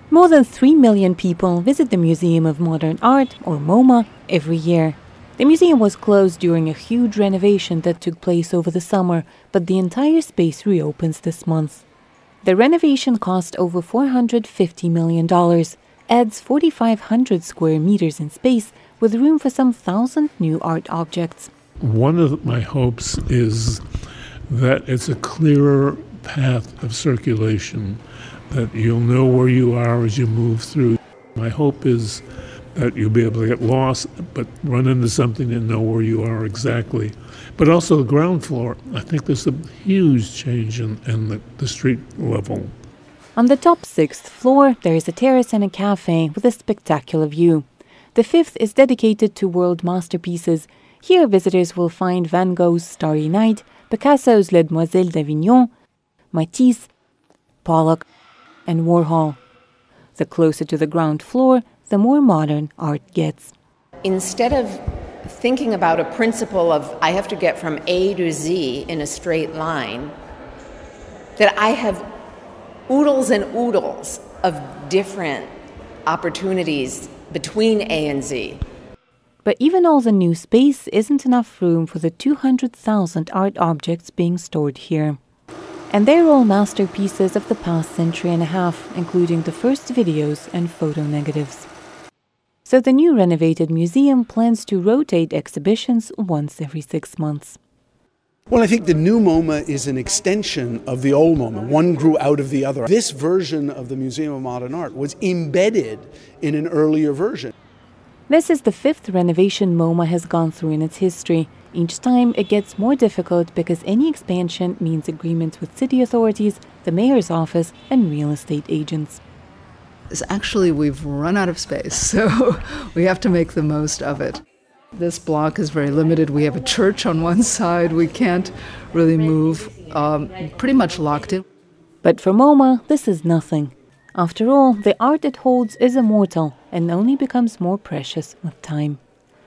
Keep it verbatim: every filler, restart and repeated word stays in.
More than three million people visit the Museum of Modern Art, or MoMA, every year. The museum was closed during a huge renovation that took place over the summer, but the entire space reopens this month. The renovation cost over four hundred fifty million dollars, adds four thousand five hundred square meters in space, with room for some thousand new art objects. One of my hopes is that it's a clearer path of circulation, that you'll know where you are as you move through. My hope is that you'll be able to get lost, but run into something and know where you are exactly. But also the ground floor. I think there's a huge change in, in the, the street level. On the top sixth floor, there is a terrace and a cafe with a spectacular view. The fifth is dedicated to world masterpieces. Here visitors will find Van Gogh's Starry Night, Picasso's Les Demoiselles d'Avignon, Matisse, Pollock, and Warhol. The closer to the ground floor, the more modern art gets. Instead of thinking about a principle of I have to get from A to Z in a straight line, that I have oodles and oodles of different opportunities between A and Z. But even all the new space isn't enough room for the two hundred thousand art objects being stored here. And they're all masterpieces of the past century and a half, including the first videos and photo negatives. So the new renovated museum plans to rotate exhibitions once every six months. Well, I think the new MoMA is an extension of the old MoMA. One grew out of the other. This version of the Museum of Modern Art was embedded in an earlier version. This is the fifth renovation MoMA has gone through in its history. Each time it gets more difficult because any expansion means agreements with city authorities, the mayor's office, and real estate agents. Actually, we've run out of space, so we have to make the most of it. This block is very limited. We have a church on one side. We can't really move, um, pretty much locked in. But for MoMA, this is nothing. After all, the art it holds is immortal and only becomes more precious with time.